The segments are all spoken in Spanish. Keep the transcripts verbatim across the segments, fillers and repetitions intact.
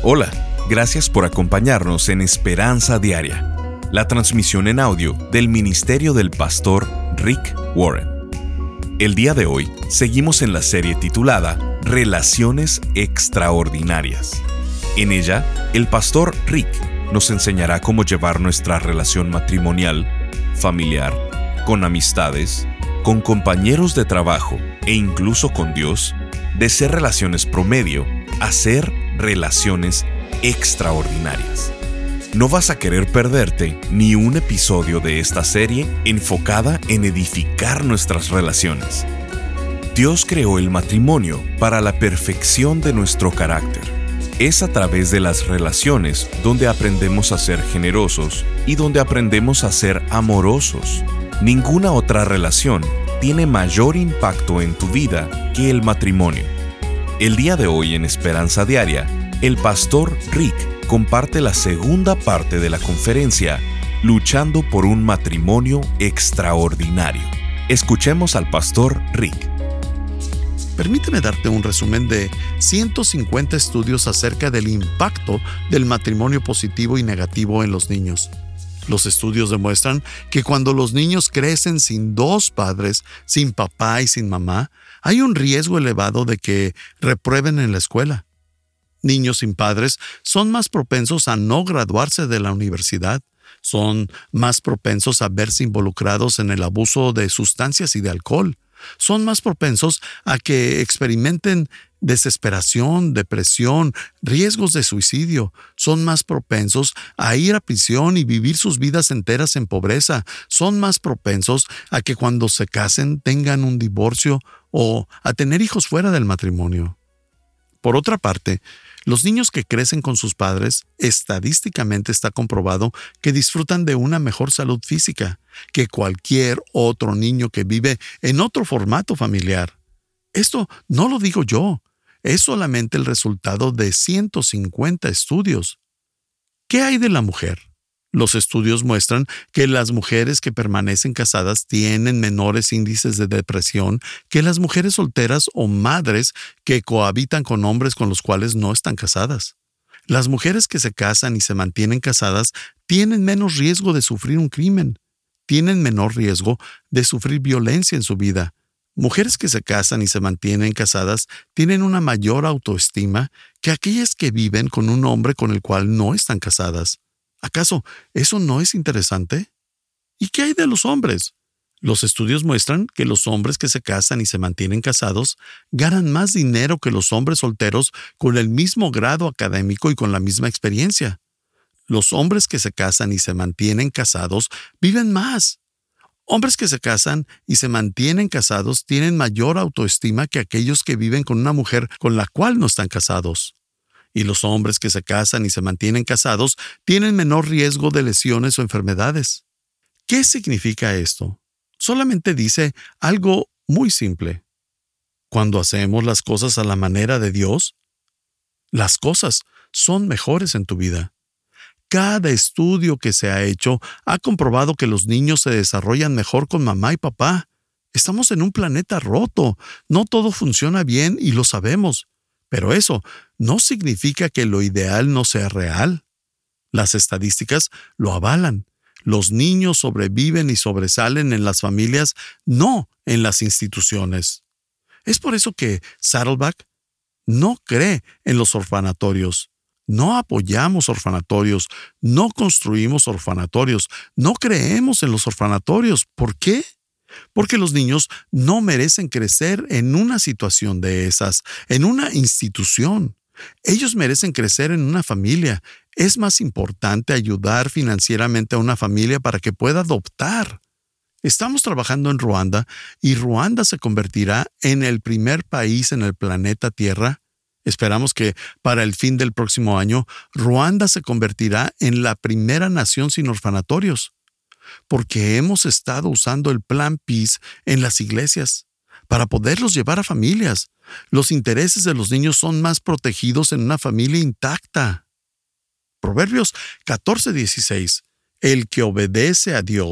Hola, gracias por acompañarnos en Esperanza Diaria, la transmisión en audio del ministerio del pastor Rick Warren. El día de hoy seguimos en la serie titulada Relaciones Extraordinarias. En ella, el pastor Rick nos enseñará cómo llevar nuestra relación matrimonial, familiar, con amistades, con compañeros de trabajo e incluso con Dios, de ser relaciones promedio a ser relaciones extraordinarias. No vas a querer perderte ni un episodio de esta serie enfocada en edificar nuestras relaciones. Dios creó el matrimonio para la perfección de nuestro carácter. Es a través de las relaciones donde aprendemos a ser generosos y donde aprendemos a ser amorosos. Ninguna otra relación tiene mayor impacto en tu vida que el matrimonio. El día de hoy en Esperanza Diaria, el pastor Rick comparte la segunda parte de la conferencia Luchando por un matrimonio extraordinario. Escuchemos al pastor Rick. Permíteme darte un resumen de ciento cincuenta estudios acerca del impacto del matrimonio positivo y negativo en los niños. Los estudios demuestran que cuando los niños crecen sin dos padres, sin papá y sin mamá, hay un riesgo elevado de que reprueben en la escuela. Niños sin padres son más propensos a no graduarse de la universidad, son más propensos a verse involucrados en el abuso de sustancias y de alcohol, son más propensos a que experimenten desesperación, depresión, riesgos de suicidio, son más propensos a ir a prisión y vivir sus vidas enteras en pobreza, son más propensos a que cuando se casen tengan un divorcio o a tener hijos fuera del matrimonio. Por otra parte, los niños que crecen con sus padres, estadísticamente está comprobado que disfrutan de una mejor salud física que cualquier otro niño que vive en otro formato familiar. Esto no lo digo yo, es solamente el resultado de ciento cincuenta estudios. ¿Qué hay de la mujer? Los estudios muestran que las mujeres que permanecen casadas tienen menores índices de depresión que las mujeres solteras o madres que cohabitan con hombres con los cuales no están casadas. Las mujeres que se casan y se mantienen casadas tienen menos riesgo de sufrir un crimen, tienen menor riesgo de sufrir violencia en su vida. Mujeres que se casan y se mantienen casadas tienen una mayor autoestima que aquellas que viven con un hombre con el cual no están casadas. ¿Acaso eso no es interesante? ¿Y qué hay de los hombres? Los estudios muestran que los hombres que se casan y se mantienen casados ganan más dinero que los hombres solteros con el mismo grado académico y con la misma experiencia. Los hombres que se casan y se mantienen casados viven más. Hombres que se casan y se mantienen casados tienen mayor autoestima que aquellos que viven con una mujer con la cual no están casados. Y los hombres que se casan y se mantienen casados tienen menor riesgo de lesiones o enfermedades. ¿Qué significa esto? Solamente dice algo muy simple. Cuando hacemos las cosas a la manera de Dios, las cosas son mejores en tu vida. Cada estudio que se ha hecho ha comprobado que los niños se desarrollan mejor con mamá y papá. Estamos en un planeta roto. No todo funciona bien y lo sabemos. Pero eso no significa que lo ideal no sea real. Las estadísticas lo avalan. Los niños sobreviven y sobresalen en las familias, no en las instituciones. Es por eso que Saddleback no cree en los orfanatorios. No apoyamos orfanatorios, no construimos orfanatorios, no creemos en los orfanatorios. ¿Por qué? Porque los niños no merecen crecer en una situación de esas, en una institución. Ellos merecen crecer en una familia. Es más importante ayudar financieramente a una familia para que pueda adoptar. Estamos trabajando en Ruanda y Ruanda se convertirá en el primer país en el planeta Tierra. Esperamos que para el fin del próximo año, Ruanda se convertirá en la primera nación sin orfanatorios. Porque hemos estado usando el Plan Peace en las iglesias para poderlos llevar a familias. Los intereses de los niños son más protegidos en una familia intacta. Proverbios catorce dieciséis. El que obedece a Dios,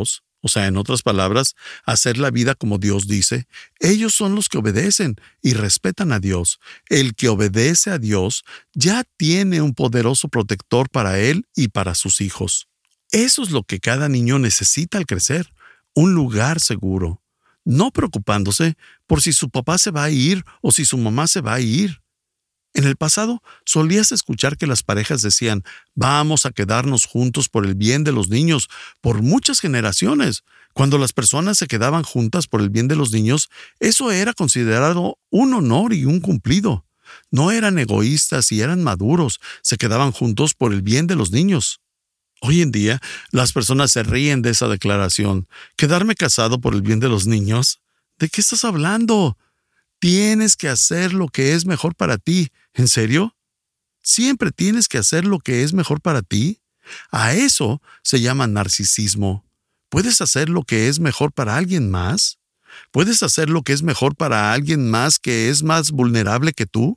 O sea, en otras palabras, hacer la vida como Dios dice. Ellos son los que obedecen y respetan a Dios. El que obedece a Dios ya tiene un poderoso protector para él y para sus hijos. Eso es lo que cada niño necesita al crecer, un lugar seguro, no preocupándose por si su papá se va a ir o si su mamá se va a ir. En el pasado, solías escuchar que las parejas decían, vamos a quedarnos juntos por el bien de los niños, por muchas generaciones. Cuando las personas se quedaban juntas por el bien de los niños, eso era considerado un honor y un cumplido. No eran egoístas y eran maduros, se quedaban juntos por el bien de los niños. Hoy en día, las personas se ríen de esa declaración. ¿Quedarme casado por el bien de los niños? ¿De qué estás hablando? Tienes que hacer lo que es mejor para ti. ¿En serio? ¿Siempre tienes que hacer lo que es mejor para ti? A eso se llama narcisismo. ¿Puedes hacer lo que es mejor para alguien más? ¿Puedes hacer lo que es mejor para alguien más que es más vulnerable que tú?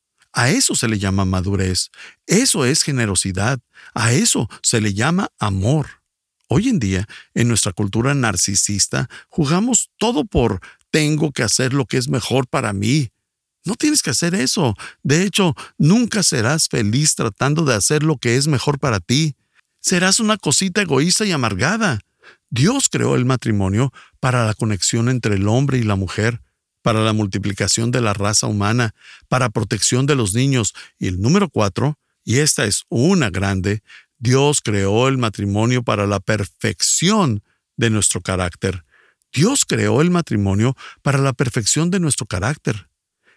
A eso se le llama madurez. Eso es generosidad. A eso se le llama amor. Hoy en día, en nuestra cultura narcisista, jugamos todo por tengo que hacer lo que es mejor para mí. No tienes que hacer eso. De hecho, nunca serás feliz tratando de hacer lo que es mejor para ti. Serás una cosita egoísta y amargada. Dios creó el matrimonio para la conexión entre el hombre y la mujer, para la multiplicación de la raza humana, para protección de los niños. Y el número cuatro, y esta es una grande, Dios creó el matrimonio para la perfección de nuestro carácter. Dios creó el matrimonio para la perfección de nuestro carácter.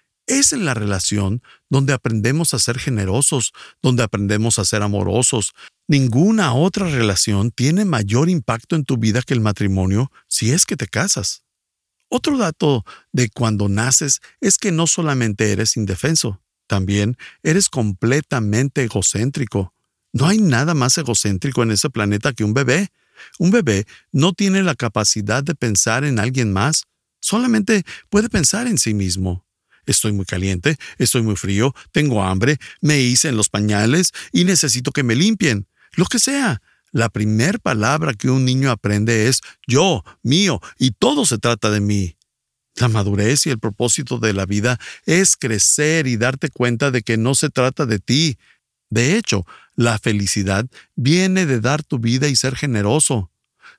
Es en la relación donde aprendemos a ser generosos, donde aprendemos a ser amorosos. Ninguna otra relación tiene mayor impacto en tu vida que el matrimonio si es que te casas. Otro dato de cuando naces es que no solamente eres indefenso, también eres completamente egocéntrico. No hay nada más egocéntrico en ese planeta que un bebé. Un bebé no tiene la capacidad de pensar en alguien más, solamente puede pensar en sí mismo. Estoy muy caliente, estoy muy frío, tengo hambre, me hice en los pañales y necesito que me limpien. Lo que sea. La primer palabra que un niño aprende es yo, mío, y todo se trata de mí. La madurez y el propósito de la vida es crecer y darte cuenta de que no se trata de ti. De hecho, la felicidad viene de dar tu vida y ser generoso,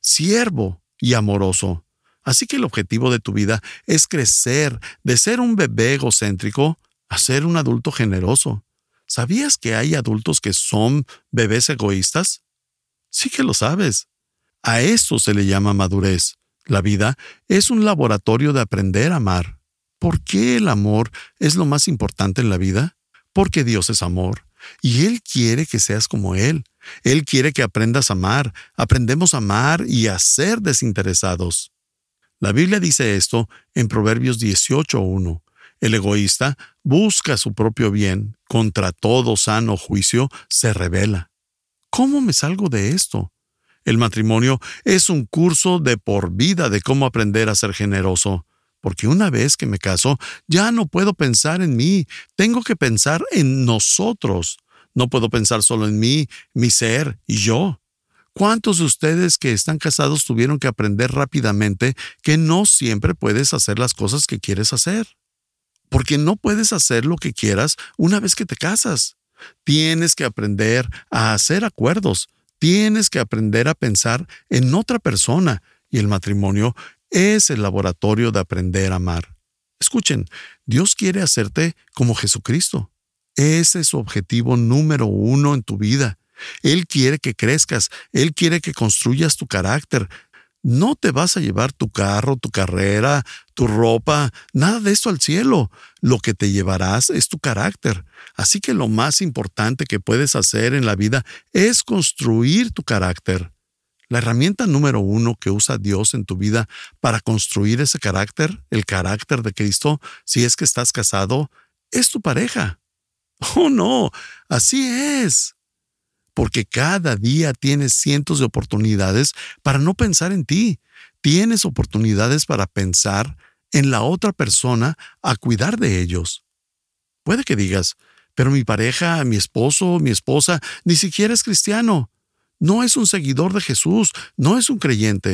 siervo y amoroso. Así que el objetivo de tu vida es crecer de ser un bebé egocéntrico a ser un adulto generoso. ¿Sabías que hay adultos que son bebés egoístas? Sí que lo sabes. A eso se le llama madurez. La vida es un laboratorio de aprender a amar. ¿Por qué el amor es lo más importante en la vida? Porque Dios es amor. Y Él quiere que seas como Él. Él quiere que aprendas a amar. Aprendemos a amar y a ser desinteresados. La Biblia dice esto en Proverbios dieciocho uno. El egoísta busca su propio bien. Contra todo sano juicio se rebela. ¿Cómo me salgo de esto? El matrimonio es un curso de por vida de cómo aprender a ser generoso. Porque una vez que me caso, ya no puedo pensar en mí. Tengo que pensar en nosotros. No puedo pensar solo en mí, mi ser y yo. ¿Cuántos de ustedes que están casados tuvieron que aprender rápidamente que no siempre puedes hacer las cosas que quieres hacer? Porque no puedes hacer lo que quieras una vez que te casas. Tienes que aprender a hacer acuerdos. Tienes que aprender a pensar en otra persona. Y el matrimonio es el laboratorio de aprender a amar. Escuchen, Dios quiere hacerte como Jesucristo. Ese es su objetivo número uno en tu vida. Él quiere que crezcas. Él quiere que construyas tu carácter. No te vas a llevar tu carro, tu carrera, tu ropa, nada de esto al cielo. Lo que te llevarás es tu carácter. Así que lo más importante que puedes hacer en la vida es construir tu carácter. La herramienta número uno que usa Dios en tu vida para construir ese carácter, el carácter de Cristo, si es que estás casado, es tu pareja. ¡Oh, no! Así es. Porque cada día tienes cientos de oportunidades para no pensar en ti. Tienes oportunidades para pensar en la otra persona a cuidar de ellos. Puede que digas, pero mi pareja, mi esposo, mi esposa, ni siquiera es cristiano. No es un seguidor de Jesús, no es un creyente.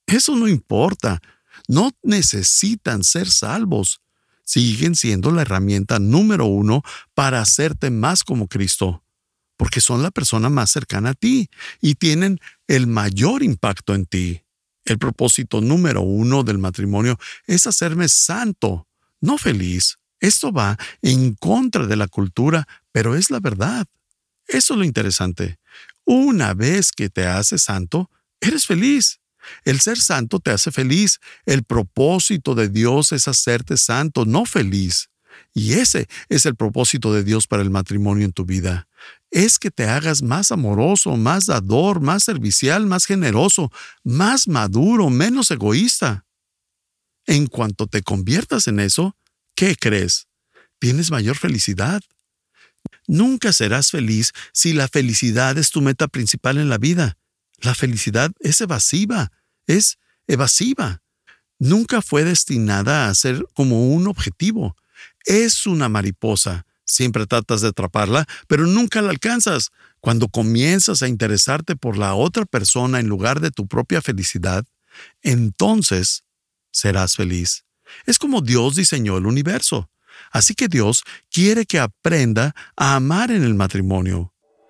Eso no importa. No necesitan ser salvos. Siguen siendo la herramienta número uno para hacerte más como Cristo, porque son la persona más cercana a ti y tienen el mayor impacto en ti. El propósito número uno del matrimonio es hacerme santo, no feliz. Esto va en contra de la cultura, pero es la verdad. Eso es lo interesante. Una vez que te haces santo, eres feliz. El ser santo te hace feliz. El propósito de Dios es hacerte santo, no feliz. Y ese es el propósito de Dios para el matrimonio en tu vida. Es que te hagas más amoroso, más dador, más servicial, más generoso, más maduro, menos egoísta. En cuanto te conviertas en eso, ¿qué crees? Tienes mayor felicidad. Nunca serás feliz si la felicidad es tu meta principal en la vida. La felicidad es evasiva, es evasiva. Nunca fue destinada a ser como un objetivo. Es una mariposa. Siempre tratas de atraparla, pero nunca la alcanzas. Cuando comienzas a interesarte por la otra persona en lugar de tu propia felicidad, entonces serás feliz. Es como Dios diseñó el universo. Así que Dios quiere que aprenda a amar en el matrimonio.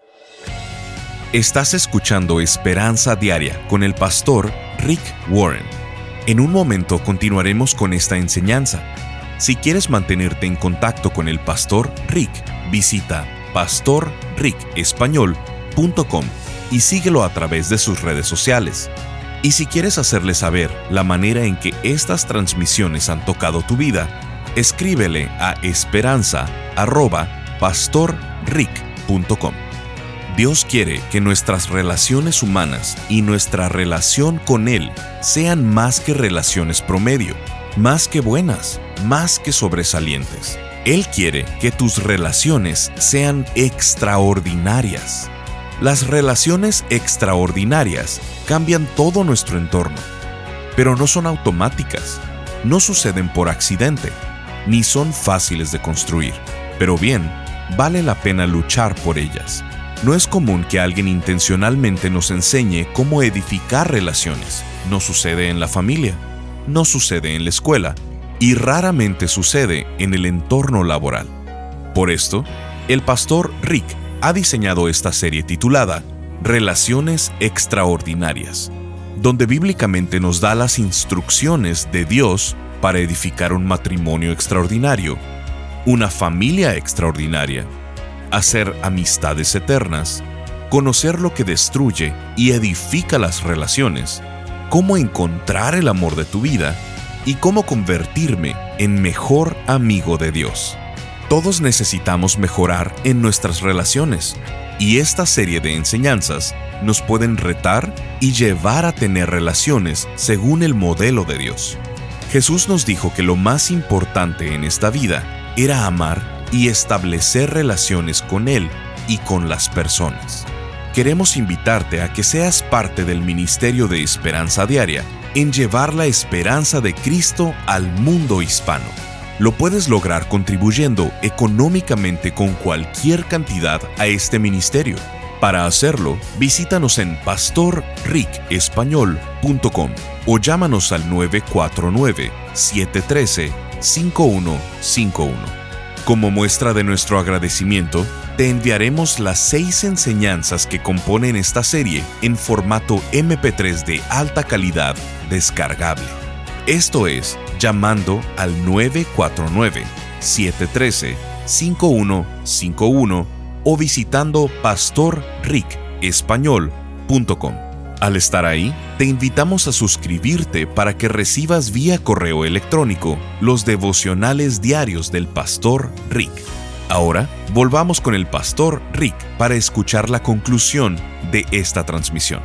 Estás escuchando Esperanza Diaria con el pastor Rick Warren. En un momento continuaremos con esta enseñanza. Si quieres mantenerte en contacto con el pastor Rick, visita pastor rick español punto com y síguelo a través de sus redes sociales. Y si quieres hacerle saber la manera en que estas transmisiones han tocado tu vida, escríbele a esperanza arroba pastor rick punto com. Dios quiere que nuestras relaciones humanas y nuestra relación con Él sean más que relaciones promedio, más que buenas, más que sobresalientes. Él quiere que tus relaciones sean extraordinarias. Las relaciones extraordinarias cambian todo nuestro entorno, pero no son automáticas, no suceden por accidente, ni son fáciles de construir. Pero bien, vale la pena luchar por ellas. No es común que alguien intencionalmente nos enseñe cómo edificar relaciones. No sucede en la familia, no sucede en la escuela y raramente sucede en el entorno laboral. Por esto, el pastor Rick ha diseñado esta serie titulada Relaciones Extraordinarias, donde bíblicamente nos da las instrucciones de Dios para edificar un matrimonio extraordinario, una familia extraordinaria, hacer amistades eternas, conocer lo que destruye y edifica las relaciones, cómo encontrar el amor de tu vida y cómo convertirme en mejor amigo de Dios. Todos necesitamos mejorar en nuestras relaciones, y esta serie de enseñanzas nos pueden retar y llevar a tener relaciones según el modelo de Dios. Jesús nos dijo que lo más importante en esta vida era amar y establecer relaciones con Él y con las personas. Queremos invitarte a que seas parte del ministerio de Esperanza Diaria en llevar la esperanza de Cristo al mundo hispano. Lo puedes lograr contribuyendo económicamente con cualquier cantidad a este ministerio. Para hacerlo, visítanos en pastor rick español punto com o llámanos al nueve cuatro nueve, siete uno tres, cinco uno cinco uno. Como muestra de nuestro agradecimiento, te enviaremos las seis enseñanzas que componen esta serie en formato eme pe tres de alta calidad descargable. Esto es, llamando al nueve cuatro nueve, siete uno tres, cinco uno cinco uno o visitando pastor rick español punto com. Al estar ahí, te invitamos a suscribirte para que recibas vía correo electrónico los devocionales diarios del pastor Rick. Ahora, volvamos con el pastor Rick para escuchar la conclusión de esta transmisión.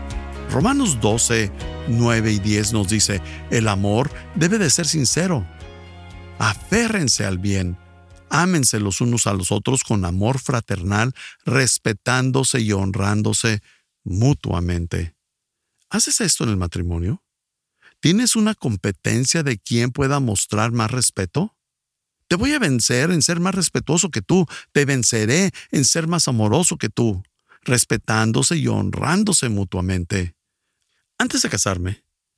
Romanos doce, nueve y diez nos dice, el amor debe de ser sincero. Aférrense al bien. Ámense los unos a los otros con amor fraternal, respetándose y honrándose mutuamente. ¿Haces esto en el matrimonio? ¿Tienes una competencia de quién pueda mostrar más respeto? Te voy a vencer en ser más respetuoso que tú. Te venceré en ser más amoroso que tú, respetándose y honrándose mutuamente. Antes de casarme,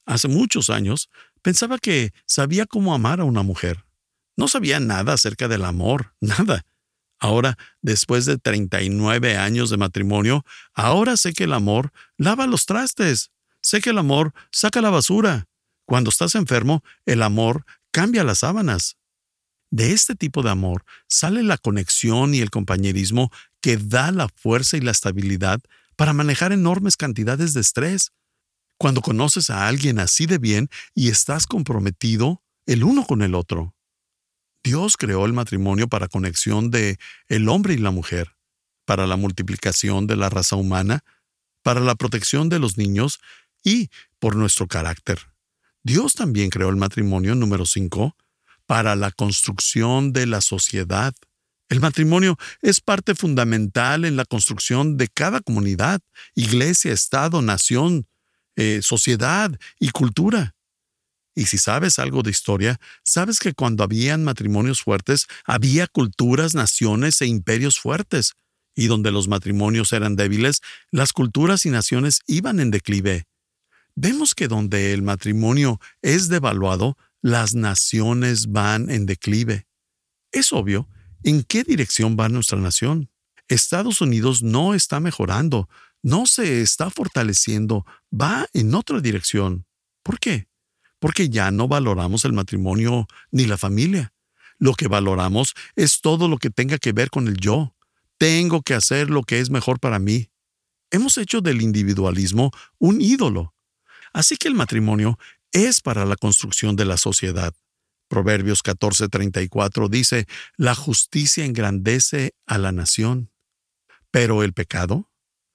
Hace muchos años, pensaba que sabía cómo amar a una mujer. No sabía nada acerca del amor, nada. Ahora, después de treinta y nueve años de matrimonio, ahora sé que el amor lava los trastes. Sé que el amor saca la basura. Cuando estás enfermo, el amor cambia las sábanas. De este tipo de amor sale la conexión y el compañerismo que da la fuerza y la estabilidad para manejar enormes cantidades de estrés. Cuando conoces a alguien así de bien y estás comprometido el uno con el otro. Dios creó el matrimonio para conexión de el hombre y la mujer, para la multiplicación de la raza humana, para la protección de los niños y por nuestro carácter. Dios también creó el matrimonio, número cinco, para la construcción de la sociedad. El matrimonio es parte fundamental en la construcción de cada comunidad, iglesia, estado, nación, eh, sociedad y cultura. Y si sabes algo de historia, sabes que cuando habían matrimonios fuertes, había culturas, naciones e imperios fuertes. Y donde los matrimonios eran débiles, las culturas y naciones iban en declive. Vemos que donde el matrimonio es devaluado, las naciones van en declive. Es obvio en qué dirección va nuestra nación. Estados Unidos no está mejorando, no se está fortaleciendo, va en otra dirección. ¿Por qué? Porque ya no valoramos el matrimonio ni la familia. Lo que valoramos es todo lo que tenga que ver con el yo. Tengo que hacer lo que es mejor para mí. Hemos hecho del individualismo un ídolo. Así que el matrimonio es para la construcción de la sociedad. Proverbios catorce treinta y cuatro dice, la justicia engrandece a la nación, pero el pecado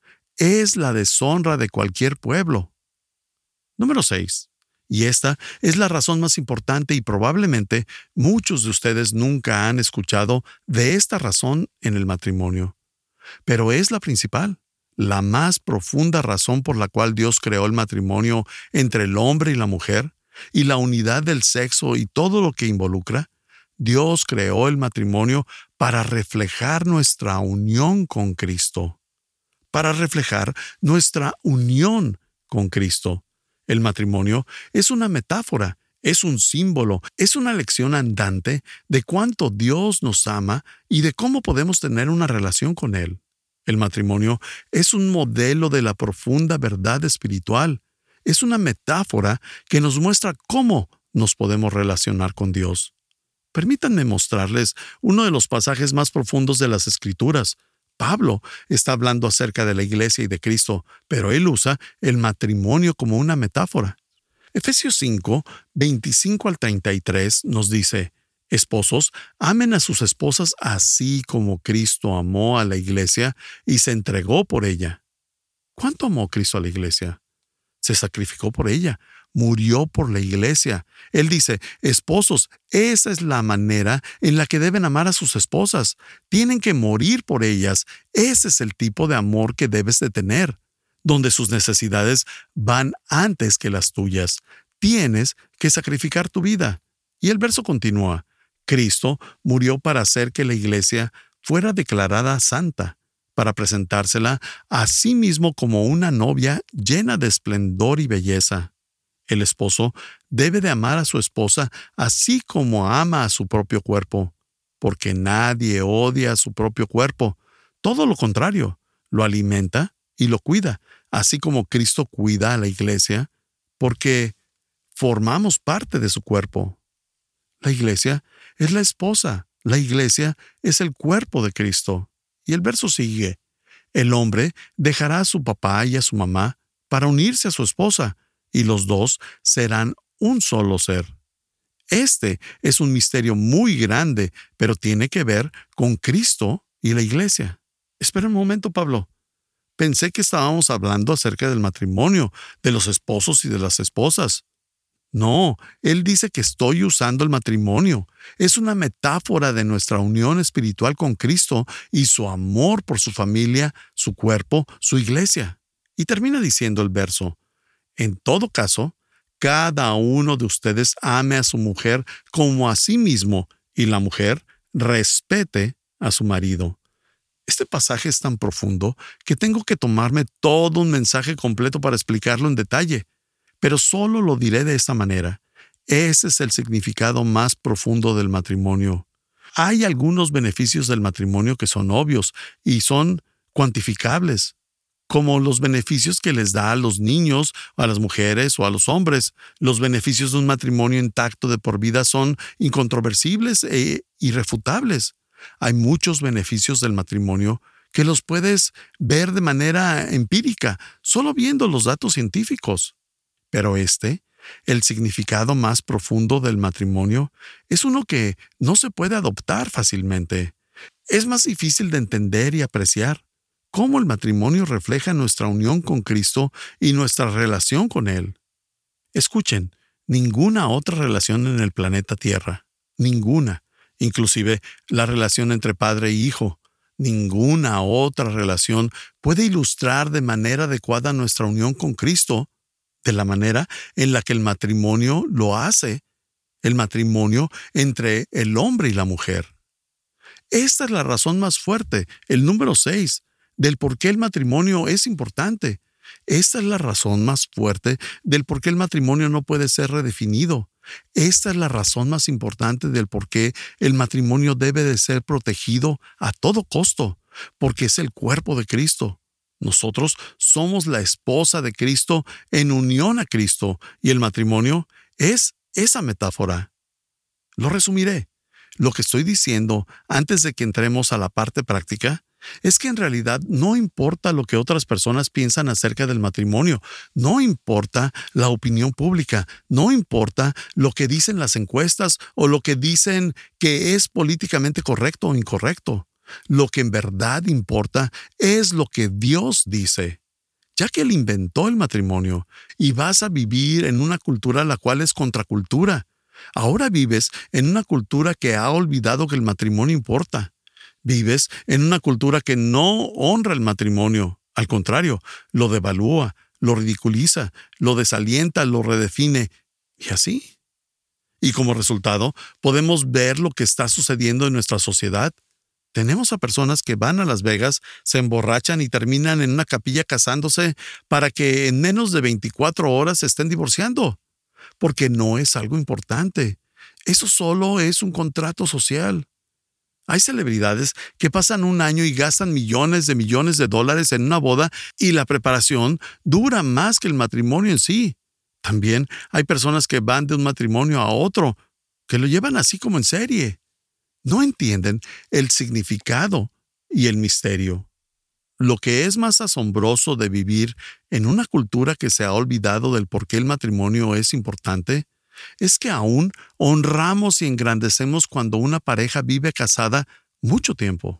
es la deshonra de cualquier pueblo. Número seis. Y esta es la razón más importante y probablemente muchos de ustedes nunca han escuchado de esta razón en el matrimonio. Pero es la principal, la más profunda razón por la cual Dios creó el matrimonio entre el hombre y la mujer, y la unidad del sexo y todo lo que involucra. Dios creó el matrimonio para reflejar nuestra unión con Cristo. Para reflejar nuestra unión con Cristo. El matrimonio es una metáfora, es un símbolo, es una lección andante de cuánto Dios nos ama y de cómo podemos tener una relación con Él. El matrimonio es un modelo de la profunda verdad espiritual. Es una metáfora que nos muestra cómo nos podemos relacionar con Dios. Permítanme mostrarles uno de los pasajes más profundos de las Escrituras. Pablo está hablando acerca de la iglesia y de Cristo, pero él usa el matrimonio como una metáfora. Efesios cinco, veinticinco al treinta y tres nos dice, esposos, amen a sus esposas así como Cristo amó a la iglesia y se entregó por ella. ¿Cuánto amó Cristo a la iglesia? Se sacrificó por ella, murió por la iglesia. Él dice, esposos, esa es la manera en la que deben amar a sus esposas. Tienen que morir por ellas. Ese es el tipo de amor que debes de tener, donde sus necesidades van antes que las tuyas. Tienes que sacrificar tu vida. Y el verso continúa, Cristo murió para hacer que la iglesia fuera declarada santa, para presentársela a sí mismo como una novia llena de esplendor y belleza. El esposo debe de amar a su esposa así como ama a su propio cuerpo, porque nadie odia a su propio cuerpo. Todo lo contrario, lo alimenta y lo cuida, así como Cristo cuida a la iglesia, porque formamos parte de su cuerpo. La iglesia es la esposa, la iglesia es el cuerpo de Cristo. Y el verso sigue, el hombre dejará a su papá y a su mamá para unirse a su esposa, y los dos serán un solo ser. Este es un misterio muy grande, pero tiene que ver con Cristo y la iglesia. Espera un momento, Pablo. Pensé que estábamos hablando acerca del matrimonio, de los esposos y de las esposas. No, él dice que estoy usando el matrimonio. Es una metáfora de nuestra unión espiritual con Cristo y su amor por su familia, su cuerpo, su iglesia. Y termina diciendo el verso, en todo caso, cada uno de ustedes ame a su mujer como a sí mismo y la mujer respete a su marido. Este pasaje es tan profundo que tengo que tomarme todo un mensaje completo para explicarlo en detalle. pero solo lo diré de esta manera. Ese es el significado más profundo del matrimonio. Hay algunos beneficios del matrimonio que son obvios y son cuantificables, como los beneficios que les da a los niños, a las mujeres o a los hombres. Los beneficios de un matrimonio intacto de por vida son incontrovertibles e irrefutables. Hay muchos beneficios del matrimonio que los puedes ver de manera empírica, solo viendo los datos científicos. Pero este, el significado más profundo del matrimonio, es uno que no se puede adoptar fácilmente. Es más difícil de entender y apreciar cómo el matrimonio refleja nuestra unión con Cristo y nuestra relación con Él. Escuchen, ninguna otra relación en el planeta Tierra, ninguna, inclusive la relación entre padre e hijo, ninguna otra relación puede ilustrar de manera adecuada nuestra unión con Cristo de la manera en la que el matrimonio lo hace, el matrimonio entre el hombre y la mujer. Esta es la razón más fuerte, el número seis, del por qué el matrimonio es importante. Esta es la razón más fuerte del por qué el matrimonio no puede ser redefinido. Esta es la razón más importante del por qué el matrimonio debe de ser protegido a todo costo, porque es el cuerpo de Cristo. Nosotros somos la esposa de Cristo en unión a Cristo, y el matrimonio es esa metáfora. Lo resumiré. Lo que estoy diciendo antes de que entremos a la parte práctica es que en realidad no importa lo que otras personas piensan acerca del matrimonio, no importa la opinión pública, no importa lo que dicen las encuestas o lo que dicen que es políticamente correcto o incorrecto. Lo que en verdad importa es lo que Dios dice, ya que Él inventó el matrimonio y vas a vivir en una cultura la cual es contracultura. Ahora vives en una cultura que ha olvidado que el matrimonio importa. Vives en una cultura que no honra el matrimonio. Al contrario, lo devalúa, lo ridiculiza, lo desalienta, lo redefine, y así. Y como resultado, podemos ver lo que está sucediendo en nuestra sociedad. Tenemos a personas que van a Las Vegas, se emborrachan y terminan en una capilla casándose para que en menos de veinticuatro horas se estén divorciando. Porque no es algo importante. Eso solo es un contrato social. Hay celebridades que pasan un año y gastan millones de millones de dólares en una boda y la preparación dura más que el matrimonio en sí. También hay personas que van de un matrimonio a otro, que lo llevan así como en serie. No entienden el significado y el misterio. Lo que es más asombroso de vivir en una cultura que se ha olvidado del por qué el matrimonio es importante es que aún honramos y engrandecemos cuando una pareja vive casada mucho tiempo.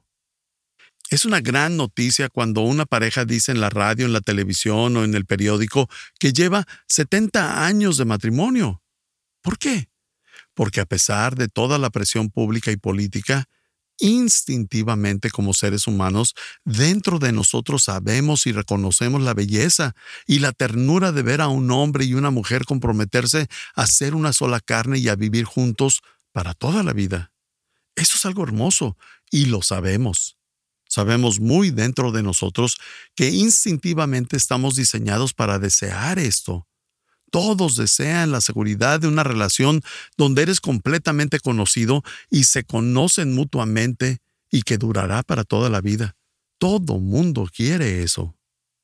Es una gran noticia cuando una pareja dice en la radio, en la televisión o en el periódico que lleva setenta años de matrimonio. ¿Por qué? Porque a pesar de toda la presión pública y política, instintivamente como seres humanos, dentro de nosotros sabemos y reconocemos la belleza y la ternura de ver a un hombre y una mujer comprometerse a ser una sola carne y a vivir juntos para toda la vida. Eso es algo hermoso y lo sabemos. Sabemos muy dentro de nosotros que instintivamente estamos diseñados para desear esto. Todos desean la seguridad de una relación donde eres completamente conocido y se conocen mutuamente y que durará para toda la vida. Todo mundo quiere eso.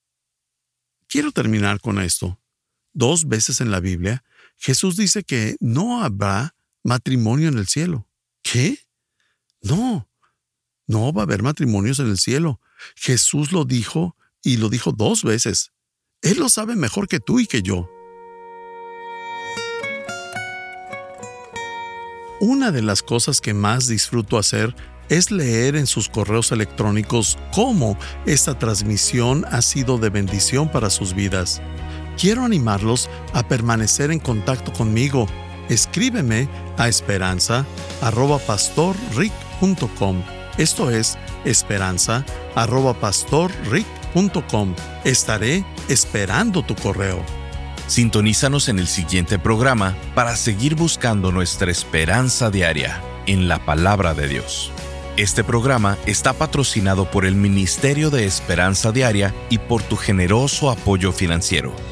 Quiero terminar con esto. Dos veces en la Biblia, Jesús dice que no habrá matrimonio en el cielo. ¿Qué? No, no va a haber matrimonios en el cielo. Jesús lo dijo y lo dijo dos veces. Él lo sabe mejor que tú y que yo. Una de las cosas que más disfruto hacer es leer en sus correos electrónicos cómo esta transmisión ha sido de bendición para sus vidas. Quiero animarlos a permanecer en contacto conmigo. Escríbeme a esperanza arroba pastor rick punto com. Esto es esperanza arroba pastor rick punto com. Estaré esperando tu correo. Sintonízanos en el siguiente programa para seguir buscando nuestra esperanza diaria en la Palabra de Dios. Este programa está patrocinado por el Ministerio de Esperanza Diaria y por tu generoso apoyo financiero.